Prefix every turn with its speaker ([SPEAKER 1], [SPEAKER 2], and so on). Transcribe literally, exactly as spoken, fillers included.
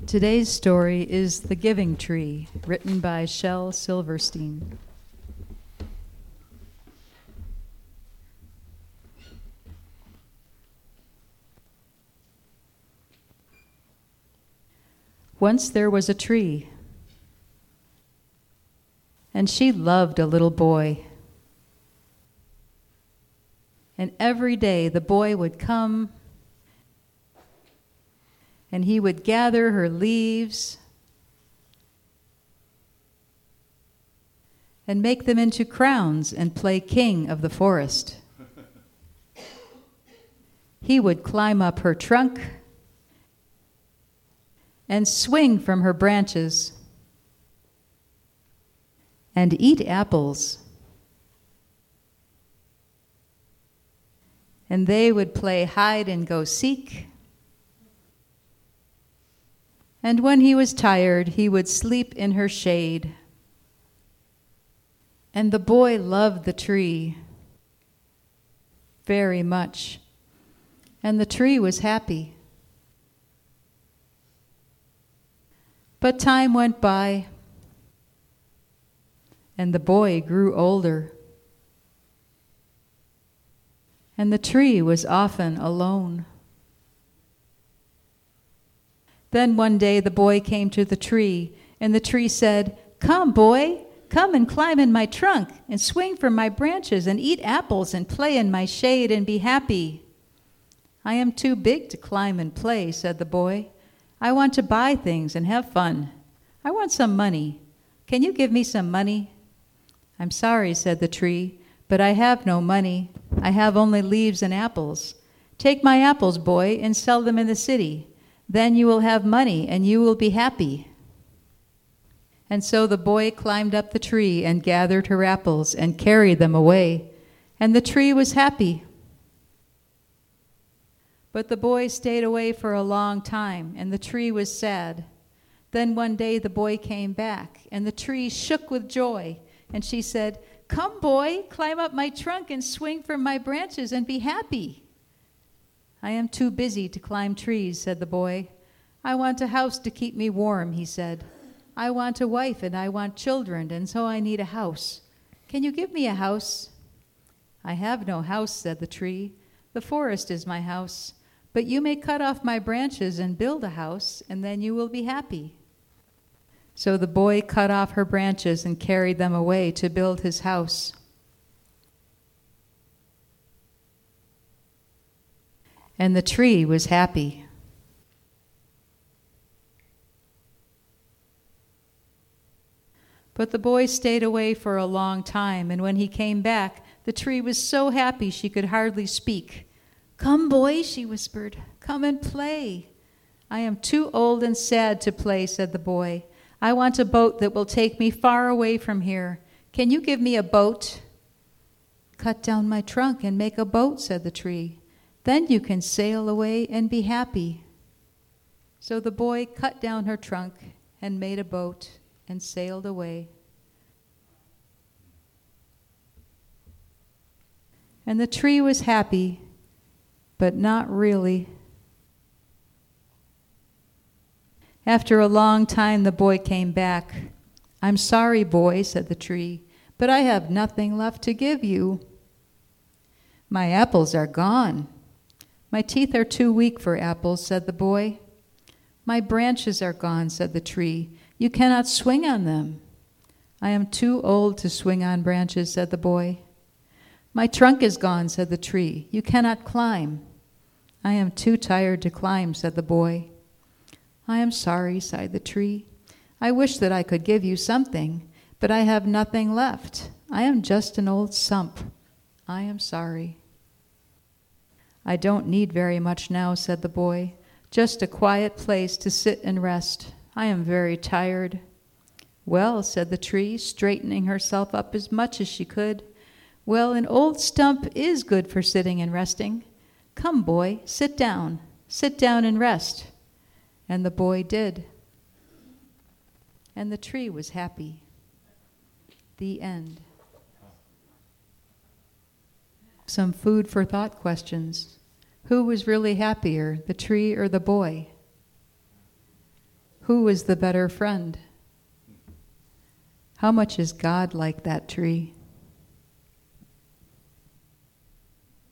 [SPEAKER 1] Today's story is The Giving Tree, written by Shel Silverstein. Once there was a tree, and she loved a little boy. And every day the boy would come, and he would gather her leaves and make them into crowns and play king of the forest. He would climb up her trunk and swing from her branches and eat apples. And they would play hide and go seek. And when he was tired, he would sleep in her shade. And the boy loved the tree very much. And the tree was happy. But time went by, and the boy grew older. And the tree was often alone. Then one day the boy came to the tree, and the tree said, "Come, boy, come and climb in my trunk, and swing from my branches, and eat apples, and play in my shade, and be happy." "I am too big to climb and play," said the boy. "I want to buy things and have fun. I want some money. Can you give me some money?" "I'm sorry," said the tree, "but I have no money. I have only leaves and apples. Take my apples, boy, and sell them in the city. Then you will have money, and you will be happy." And so the boy climbed up the tree and gathered her apples and carried them away, and the tree was happy. But the boy stayed away for a long time, and the tree was sad. Then one day the boy came back, and the tree shook with joy, and she said, "Come, boy, climb up my trunk and swing from my branches and be happy." "I am too busy to climb trees," said the boy. "I want a house to keep me warm," he said. "I want a wife and I want children, and so I need a house. Can you give me a house?" "I have no house," said the tree. "The forest is my house. But you may cut off my branches and build a house, and then you will be happy." So the boy cut off her branches and carried them away to build his house. And the tree was happy. But the boy stayed away for a long time, and when he came back, the tree was so happy she could hardly speak. "Come, boy," she whispered, "come and play." "I am too old and sad to play," said the boy. "I want a boat that will take me far away from here. Can you give me a boat?" "Cut down my trunk and make a boat," said the tree. "Then you can sail away and be happy." So the boy cut down her trunk and made a boat and sailed away. And the tree was happy, but not really. After a long time, the boy came back. "I'm sorry, boy," said the tree, "but I have nothing left to give you. My apples are gone." "My teeth are too weak for apples," said the boy. "My branches are gone," said the tree. "You cannot swing on them." "I am too old to swing on branches," said the boy. "My trunk is gone," said the tree. "You cannot climb." "I am too tired to climb," said the boy. "I am sorry," sighed the tree. "I wish that I could give you something, but I have nothing left. I am just an old stump. I am sorry." "I don't need very much now," said the boy. "Just a quiet place to sit and rest. I am very tired." "Well," said the tree, straightening herself up as much as she could, "well, an old stump is good for sitting and resting. Come, boy, sit down. Sit down and rest." And the boy did. And the tree was happy. The end. Some food for thought questions. Who was really happier, the tree or the boy? Who is the better friend? How much is God like that tree?